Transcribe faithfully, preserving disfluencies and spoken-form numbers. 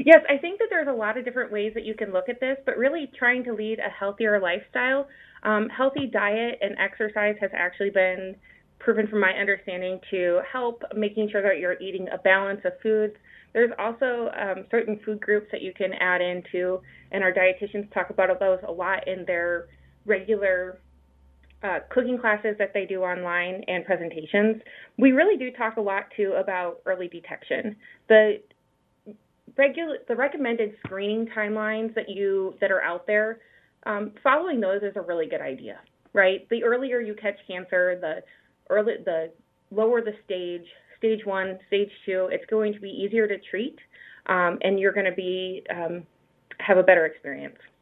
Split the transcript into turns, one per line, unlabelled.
Yes, I think that there's a lot of different ways that you can look at this, but really trying to lead a healthier lifestyle. Um, healthy diet and exercise has actually been proven, from my understanding, to help making sure that you're eating a balance of foods. There's also um, certain food groups that you can add into, and our dietitians talk about those a lot in their regular uh, cooking classes that they do online and presentations. We really do talk a lot too about early detection. The Regul- the recommended screening timelines that you that are out there, um, following those is a really good idea, right? The earlier you catch cancer, the early the lower the stage, stage one, stage two, it's going to be easier to treat, um, and you're going to be um, have a better experience.